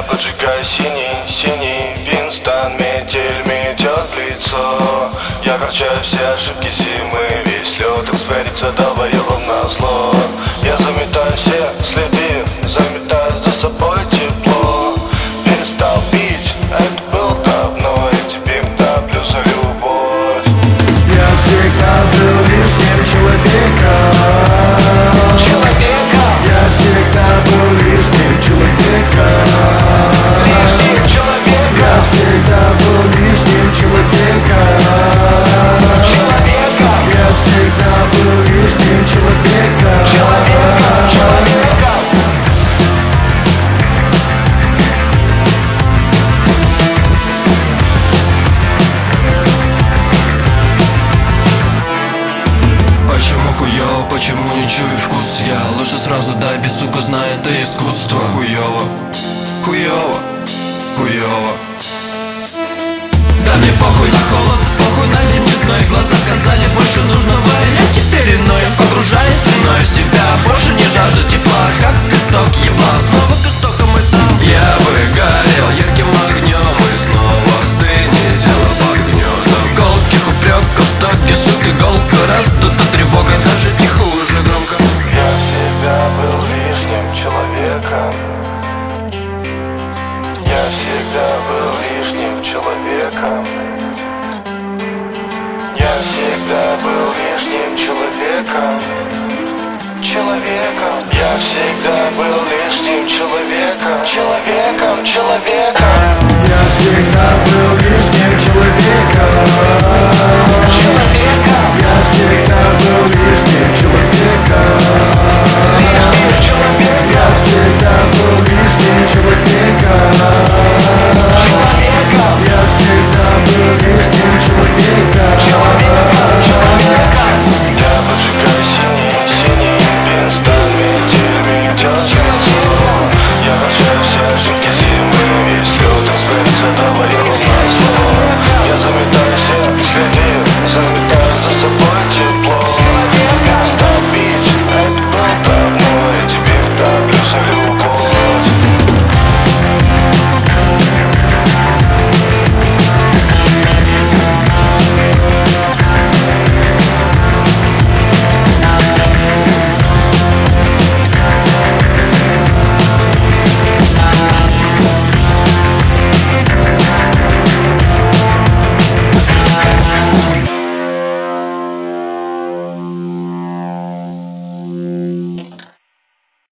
Я поджигаю синий Винстон, метель метет в лицо. Я прощаю все ошибки зимы, весь лед растворится, давай вам назло. Я заметаю все следы, заметаю за собой тепло. Перестал пить, это было давно, и теперь топлю за любовь. Я всегда был лишним человеком. Я всегда был лишним человеком. Я всегда был лишним человеком. Я всегда был лишним человеком. Почему хуёво, почему не чую вкус? Я лучше сразу дай, без сука, знаю это искусство. Хуёво, хуёво, хуёво. Да мне похуй на холод, похуй на зимний зной. Глаза сказали больше нужного, я теперь иной. Погружаюсь иной в себя, больше не жажду тепла. Как итог ебла, снова к истокам и там. Я выгорел ярким огнем, и снова стынет тело под гнетом колких упреков, стоки, сука, иголка раздута тревога, даже не хуже громко. Я всегда был лишним человеком. Я всегда был лишним человеком. Я всегда был лишним человеком. Я всегда был лишним человеком. Я всегда был лишним человеком.